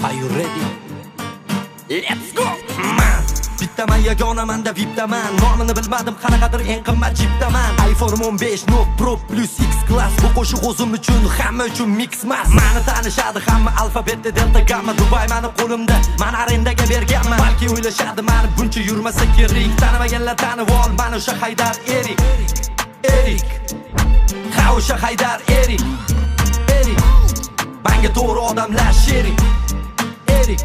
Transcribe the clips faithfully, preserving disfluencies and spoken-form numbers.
Are you ready? Let's go! Man, bittaman yagonaman-da vipdaman. Nomini bilmadim, qanaqadir eng qimmat chipdaman. iPhone o'n besh Note Pro Plus X Class. Bu qo'shiq o'zim uchun, hamma uchun mix mas. Mani tanishadi hamma alfabetda delta gamma. Dubai mani qo'limda, men arendaga berganman. Balki o'ylashadi meni buncha yurmasa kerak. Tanimaganlar tanib ol, mana o'sha Haydar Erik. Erik. Ha o'sha Haydar Erik. Erik. Menga to'g'ri odamlar sherik. Erik.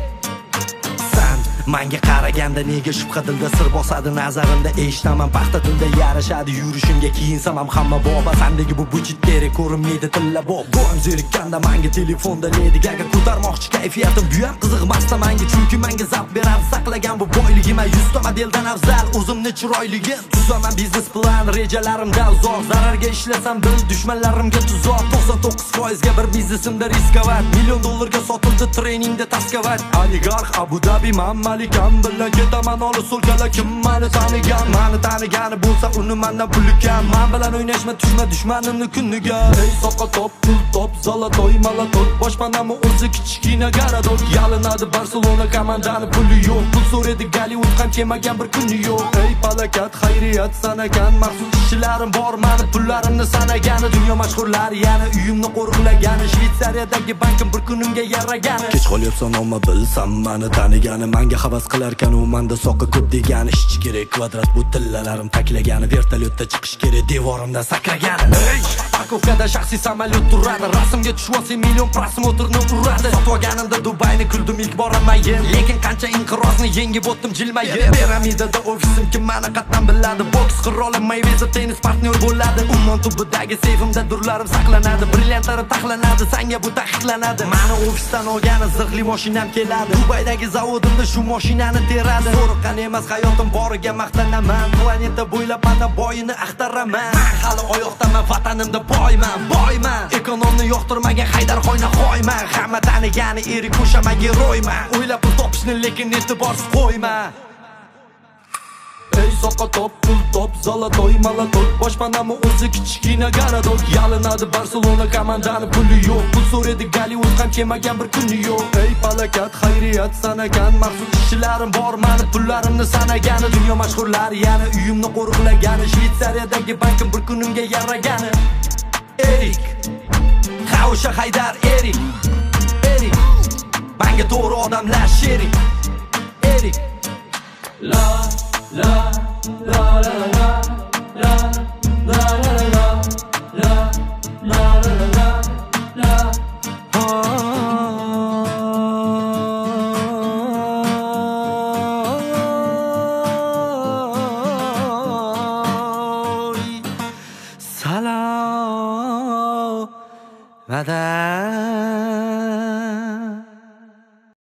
Manga qaraganda nega shubha dilda sir bosadi nazarimda eshitaman paxta tilda yarashadi yurishimga kiyinsam ham hamma boba sandagi bu buchitteri ko'rinmaydi tilla bob bo'm zerikkanda manga telefonda Lady Gaga ko'tarmoqchi kayfiyatim bu ham qiziqmasda manga chunki manga zavq beradi saqlagan bu boyligim yuzta modeldan afzal o'zimni chiroyligim tuzaman biznes plan rejalarimda uzoq zararga ishlasam bil dushmanlarimga tuzoq to'qson to'qqiz foiz ga bir biznesimda riskovat million dollarga sotildi treningda taskavat oligarx Abu Dhabi mamma Kam bilan ketaman olis so'lkala kim mani tanigan mani tanigani bo'lsa uni mendan puli kam men bilan o'ynashma tushma dushmanimni kuniga ey soqqa top pul top zolotoy malotoy boshpanami o'zi kichkina garadok yalinadi Barselona komandani puli yo'q pul so'raydi Gollivud ham kelmagan bir kuni yo'q ey palakat xayriyat sanagan maxsus ishlarim bor meni pullarimni sanagani dunyo mashhurlari yana uyimni qo'riqlagani Shvetsariyadagi bankim bir kunimga yaragani kech qolyapsan omma bilsam meni tanigani menga havas qilarkan u menda soqqa ko'p degani ishchi kerak kvadrat bu tillalarim taklagani vertolyotda chiqish kerak devorimdan sakragani ey parkovkada shaxsiy samolyot turadi rasmga tushib olsang million prosmotrni uradi sotib olganimda Dubayni kuldim ilk boramayin lekin qancha inqirozni yengib o'tdim jilmayib piramidada ofisim kim meni qatdan biladi boks qiroli Mayweather tennis partnyor bo'ladi ummon tubidagi seyfimda durlarim saqlanadi brilliantlarim taxlanadi sanga bu taqiqlanadi meni ofisdan olgani zirhli mashinam keladi Dubaydagi zavodimda shu mashinani teradi zo'riqqan emas hayotim boriga maqtanaman planeta bo'ylab mana boyini axtaraman hali oyoqdaman vatanimda boyman boyman ekonomni yoqtirmagan Haydar Xoyna xoyman hamma tanigani erik o'shaman geroyman o'ylab pul topishni lekin e'tiborsiz qo'yma ey soqqa top pul top zolotoy malotoy boshpanami o'zi kichkina garadok yalinadi Barselona komandani puli yo'q pul so'raydi Gollivud ham kelmagan bir kuni yo'q ey palakat xayriyat sanagan maxsus ishlarim bor meni pullarimni sanagani dunyo mashhurlari yana uyimni qo'riqlagani Shvetsariyadagi bankim bir kunimga yaragani Erik ha o'sha Haydar Erik Erik menga to'g'ri odamlar sherik Erik la La la la la la la la la la la la la Salam Madam